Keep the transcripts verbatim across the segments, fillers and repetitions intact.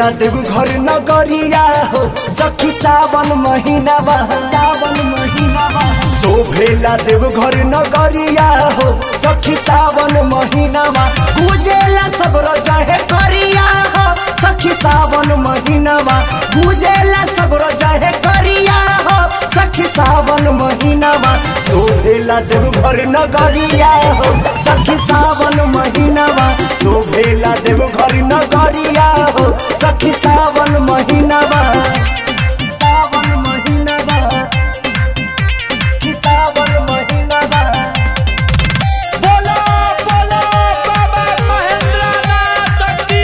शोभेला देव घर नगरिया हो सखी सावन महीना सावन महीना शोभेला देव घर नगरिया हो सखी सावन महीना गुजेला सगरो जहे करिया हो सखी सावन महीना गुजेला सगरो जहे करिया हो सखी सावन महीना शोभेला देव घर नगरिया हो सखी सावन महीना शोभेला देव घर नगरिया हो सखी सावन महीना सावन महीना सावन महीना बोलो बोलो बाबा महेंद्रनाथ की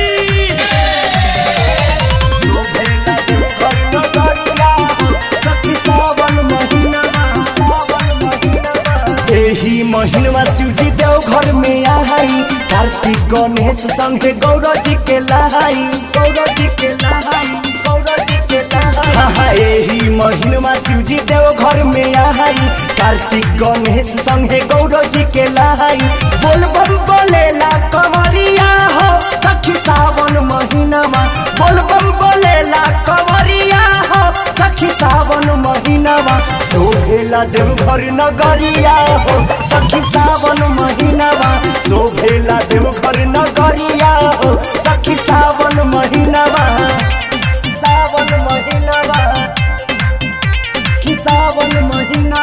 शोभेला देव घर नगरिया हो सखी सावन महीना सावन महीना एही महीना शिवजी देव घर में आई कार्तिक गणेश संगे गौरव जी के लहाई गौरव जी के लहाई गौरव जी के लहाई एही महीना शिवजी देव घर में आई कार्तिक गणेश संगे गौरव जी के लहाई बोल बम बोलेला कंवरिया हो सखी सावन महीना बोल बम बोलेला कंवरिया हो सखी सावन महीना शोभेला देव घर नगरिया हो सखी सावन महीना शोभेला देव घर नगरिया हो सखी सावन महीना सावन महीना कि सावन महीना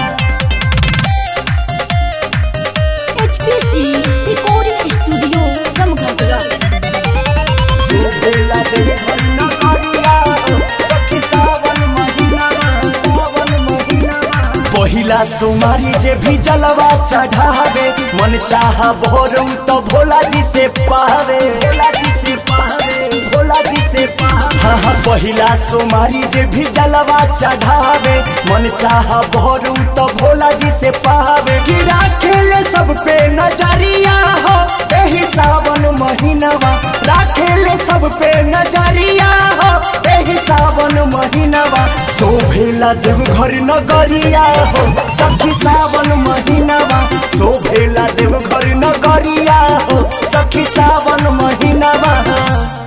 एचपीसी रिकॉर्डिंग स्टूडियो रमघाटरा शोभेला देव घर नगरिया हो सखी सावन महीना सावन महीना पहिला सुमारी जे भी जलवा चढ़ावे मन चाहा भोरू तो भोला जी से पावे भोला जी से पावे भोला जी से पावे हाँ हाँ पहिला सुमारी जे भी जलवा चढ़ावे मन चाहा भोरू तो भोला जी से पावे कि राखेले सब पे नजरिया हो एही सावन महीना राखेले सब पे नजरिया हो एही सावन महीना शोभेला देव घर नगरिया हो सखी सावन महीना शोभेला देव घर नगरिया हो सखी सावन महीना।